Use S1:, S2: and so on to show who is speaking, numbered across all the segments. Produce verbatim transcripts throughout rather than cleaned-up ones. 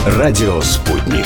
S1: Радио «Спутник».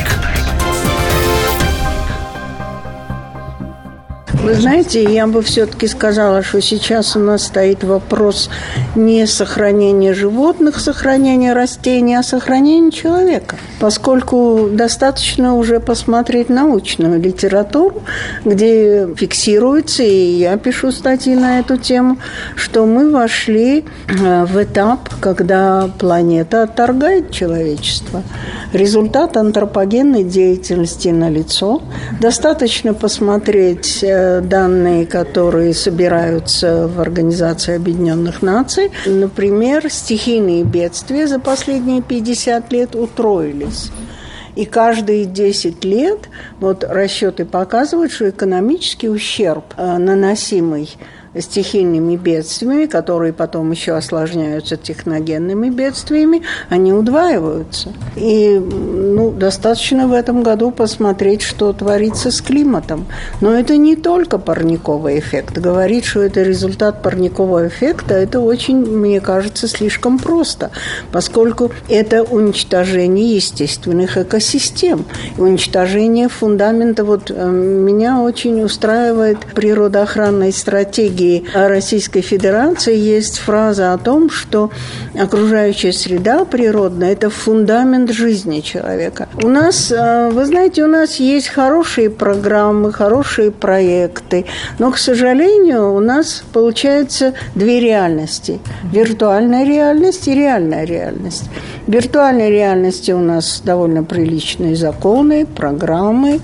S2: Вы знаете, я бы все-таки сказала, что сейчас у нас стоит вопрос не сохранения животных, сохранения растений, а сохранения человека. Поскольку достаточно уже посмотреть научную литературу, где фиксируется, и я пишу статьи на эту тему, что мы вошли в этап, когда планета отторгает человечество. Результат антропогенной деятельности налицо. Достаточно посмотреть данные, которые собираются в Организации Объединенных Наций. Например, стихийные бедствия за последние пятьдесят лет утроились. И каждые десять лет вот расчеты показывают, что экономический ущерб, наносимый стихийными бедствиями, которые потом еще осложняются техногенными бедствиями, они удваиваются. И ну, достаточно в этом году посмотреть, что творится с климатом. Но это не только парниковый эффект. Говорить, что это результат парникового эффекта, это очень, мне кажется, слишком просто, поскольку это уничтожение естественных экосистем, уничтожение фундамента. Вот меня очень устраивает природоохранной стратегии Российской Федерации есть фраза о том, что окружающая среда природная – это фундамент жизни человека. У нас, вы знаете, у нас есть хорошие программы, хорошие проекты, но, к сожалению, у нас получается две реальности – виртуальная реальность и реальная реальность. В виртуальной реальности у нас довольно приличные законы, программы.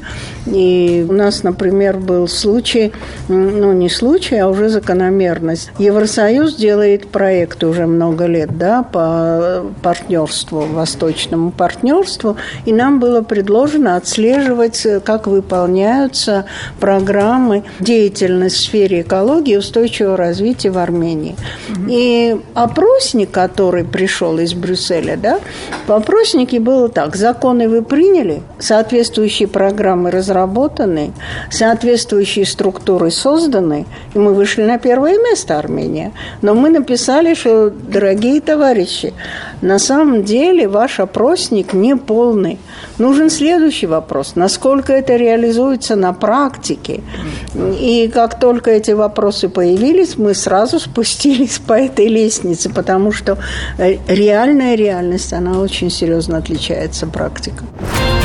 S2: И у нас, например, был случай, ну не случай, а уже закономерность. Евросоюз делает проекты уже много лет, да, по партнерству, восточному партнерству, и нам было предложено отслеживать, как выполняются программы деятельности в сфере экологии и устойчивого развития в Армении. Mm-hmm. И опросник, который пришел из Брюсселя, да, по опроснике было так: законы вы приняли, соответствующие программы разработаны, соответствующие структуры созданы, и мы вышли на первое место, Армения. Но мы написали, что, дорогие товарищи, на самом деле ваш опросник не полный. Нужен следующий вопрос: насколько это реализуется на практике? И как только эти вопросы появились, мы сразу спустились по этой лестнице, потому что реальная реальность, она очень серьезно отличается от практики.